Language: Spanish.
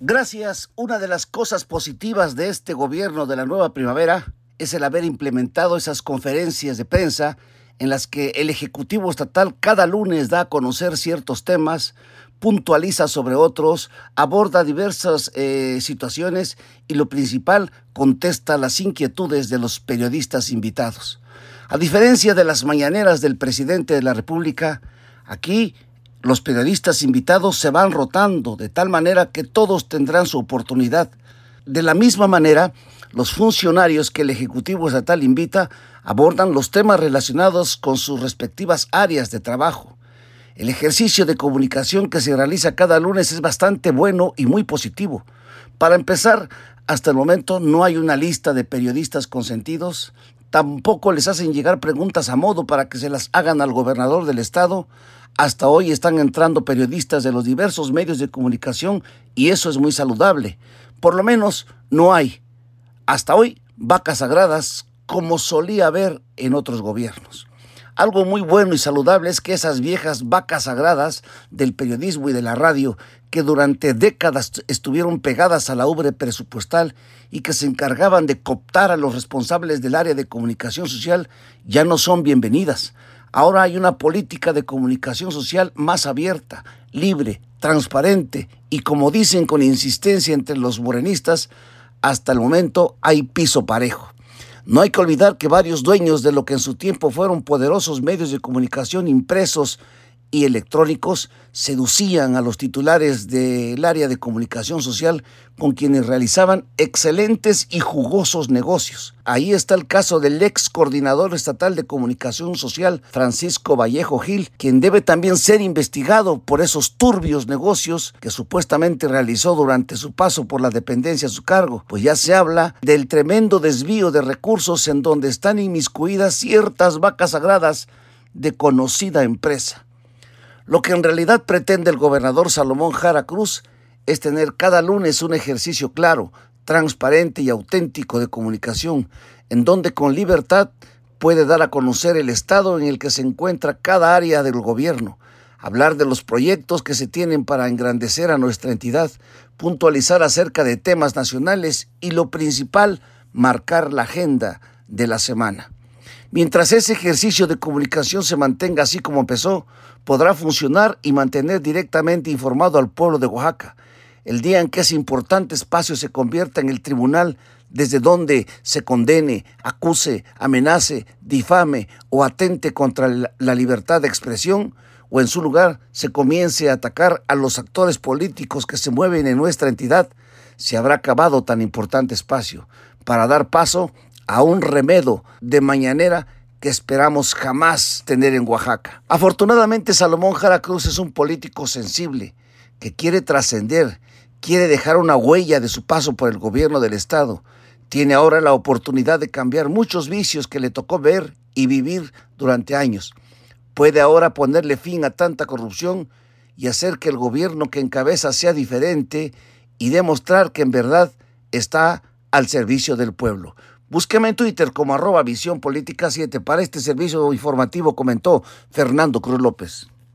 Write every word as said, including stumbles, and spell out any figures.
Gracias, una de las cosas positivas de este gobierno de la nueva primavera es el haber implementado esas conferencias de prensa en las que el Ejecutivo Estatal cada lunes da a conocer ciertos temas, puntualiza sobre otros, aborda diversas eh, situaciones y lo principal, contesta las inquietudes de los periodistas invitados. A diferencia de las mañaneras del presidente de la República, aquí los periodistas invitados se van rotando de tal manera que todos tendrán su oportunidad. De la misma manera, los funcionarios que el Ejecutivo Estatal invita abordan los temas relacionados con sus respectivas áreas de trabajo. El ejercicio de comunicación que se realiza cada lunes es bastante bueno y muy positivo. Para empezar, hasta el momento no hay una lista de periodistas consentidos. Tampoco les hacen llegar preguntas a modo para que se las hagan al gobernador del estado. Hasta hoy están entrando periodistas de los diversos medios de comunicación y eso es muy saludable. Por lo menos no hay, hasta hoy, vacas sagradas como solía haber en otros gobiernos. Algo muy bueno y saludable es que esas viejas vacas sagradas del periodismo y de la radio, que durante décadas estuvieron pegadas a la ubre presupuestal y que se encargaban de cooptar a los responsables del área de comunicación social, ya no son bienvenidas. Ahora hay una política de comunicación social más abierta, libre, transparente y, como dicen con insistencia entre los morenistas, hasta el momento hay piso parejo. No hay que olvidar que varios dueños de lo que en su tiempo fueron poderosos medios de comunicación impresos y electrónicos seducían a los titulares del área de comunicación social con quienes realizaban excelentes y jugosos negocios. Ahí está el caso del ex coordinador estatal de comunicación social, Francisco Vallejo Gil, quien debe también ser investigado por esos turbios negocios que supuestamente realizó durante su paso por la dependencia a su cargo, pues ya se habla del tremendo desvío de recursos en donde están inmiscuidas ciertas vacas sagradas de conocida empresa. Lo que en realidad pretende el gobernador Salomón Jara Cruz es tener cada lunes un ejercicio claro, transparente y auténtico de comunicación, en donde con libertad puede dar a conocer el estado en el que se encuentra cada área del gobierno, hablar de los proyectos que se tienen para engrandecer a nuestra entidad, puntualizar acerca de temas nacionales y, lo principal, marcar la agenda de la semana. Mientras ese ejercicio de comunicación se mantenga así como empezó, podrá funcionar y mantener directamente informado al pueblo de Oaxaca. El día en que ese importante espacio se convierta en el tribunal desde donde se condene, acuse, amenace, difame o atente contra la libertad de expresión, o en su lugar se comience a atacar a los actores políticos que se mueven en nuestra entidad, se habrá acabado tan importante espacio para dar paso a un remedo de mañanera que esperamos jamás tener en Oaxaca. Afortunadamente, Salomón Jara Cruz es un político sensible que quiere trascender, quiere dejar una huella de su paso por el gobierno del estado. Tiene ahora la oportunidad de cambiar muchos vicios que le tocó ver y vivir durante años. Puede ahora ponerle fin a tanta corrupción y hacer que el gobierno que encabeza sea diferente y demostrar que en verdad está al servicio del pueblo. Búsqueme en Twitter como arroba Visión Política siete. Para este servicio informativo comentó Fernando Cruz López.